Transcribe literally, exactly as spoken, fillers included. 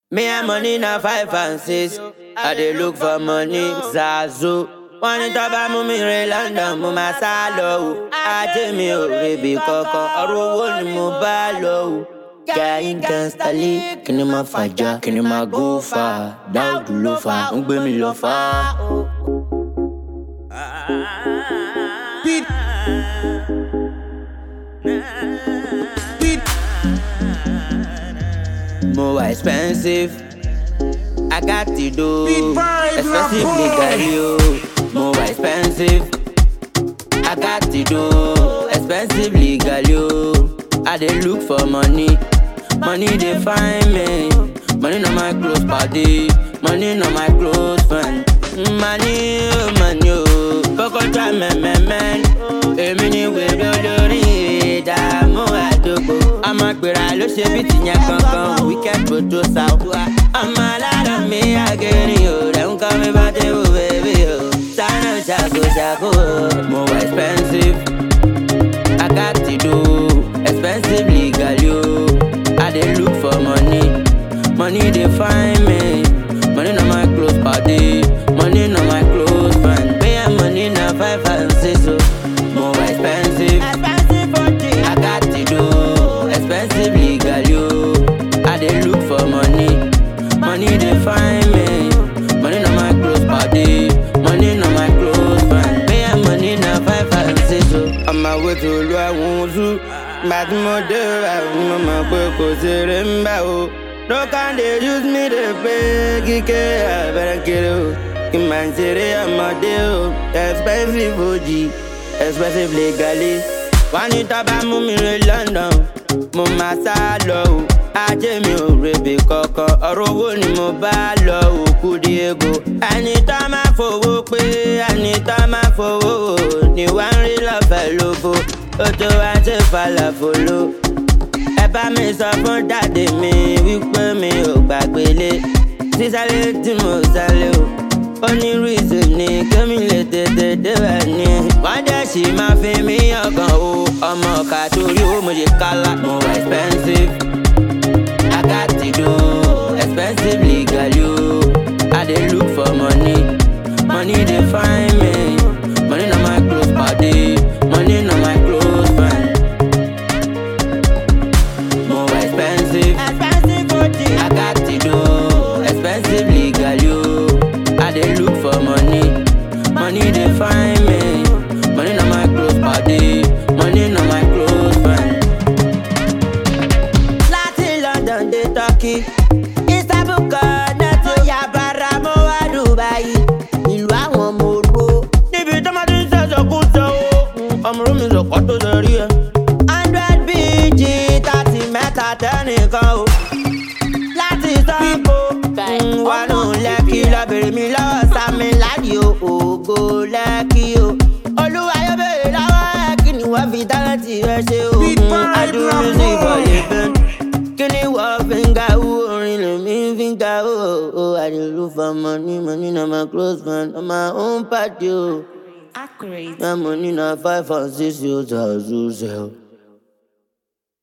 Me and money na five and six. I dey look for money, Zazu. Wọ́n ní tó bá mú mi re London, mo máa sá lọ o. Ajé mi ò rebi kankan, ọ̀rọ̀ owó ni mo bá lọ o. Gàyín gànstálí, kí ni máa fàjà, kí ni máa go fà. Dáúdù ló fà, ń gbé mi lọ fà. More expensive, I got to do expensive legally, oh. More expensive, I got to do expensive legally, oh. I dey look for money, money dey find me. Money not my close party, money not my close friend. Money, oh money, oh. Poco try me, me, man. Èmi ni wèrè olórí ìdààmú àdúgbò. Ọmọ gbèrà ló ṣe bí tìyẹn kankan. Wicked producer. Ọmọ aládùn mi àgẹ̀rì o. Rẹ̀ ń kọ́ mi bá tébù bèbí o. Sáná ṣàkó ṣàkó o. Mo wà expensive. I got to do expensive legally o. I dey look for money. Money dey find me. Money na my close party. Money na my close friend. Pay and money na five and six o. More expensive, expensive for I got to do expensive legally, oh. I dey look for money, money dey find me. Money na my close party, money na my close friend. Pay and money na five and six, oh. On my way to Luawunzu, but mo dey right, mo ma pe ko sere mba o. No can they use me to pay, kike abẹ́rẹ́ kiri o. Kí n máa ń ṣeré ọmọdé o, expensive O G. Expensive legally. Wọ́n ní tó bá mú mi re London, mo máa sá lọ o. Ajé mi ò rebi kankan, ọ̀rọ̀ owó ni mo bá lọ o. Kúdí ego. Ẹni tó máa fowó pé, ẹni tó máa fowó o. Ni wá ń rí lọ́fẹ̀ẹ́ lóbo, ó tó wá ṣe falafolo. Ẹ bá mi sọ fún dáàdì mi wípé mi ò gbàgbélé. Sísálé tí mo sálé o. Only reason ni kémi lè tètè débẹ̀ ni. Wọ́n dẹ̀ sì máa fi mí ọkàn o. Ọmọ ọ̀kà torí ó mo ṣe kálá. Mo wà expensive, I got to do expensive legally o. I dey look for money, money dey find me. Money na my close party, money na my close friend. Mo wà expensive, expensive for I got to do expensive legally o. I dey look for money, money dey find me. Money na my close party, money na my close friend. Láti London dé Turkey, Istanbul Kọ́nẹ́tì, Yabara mo wá Dubai. Ìlú àwọn ọmọ oró. Níbi tó máa ti ń ṣẹ̀ṣọ̀ kú sọ o. Ọmọ orí mi sọ̀kọ́ tó ṣe rí ẹ. Hundred B G thirty mẹ́ta tẹ́nìkan o. Láti Sango, wà nù Lẹ́kì lọ́bìnrin mi lọ́wọ́ Sami láàyè o. Ògo Lẹ́kì o. Olúwa yóò béèrè lọ́wọ́ ẹ̀ kí ni wọ́n fi tálẹ́ǹtì rẹ ṣe o. Adúrú music for living. Kí ni wọ́n fi ń ga owó orin lèmi fi ń ga owó. I dey look for money, money na my close friend, on my own party o. Accurate. My money na five and six years old.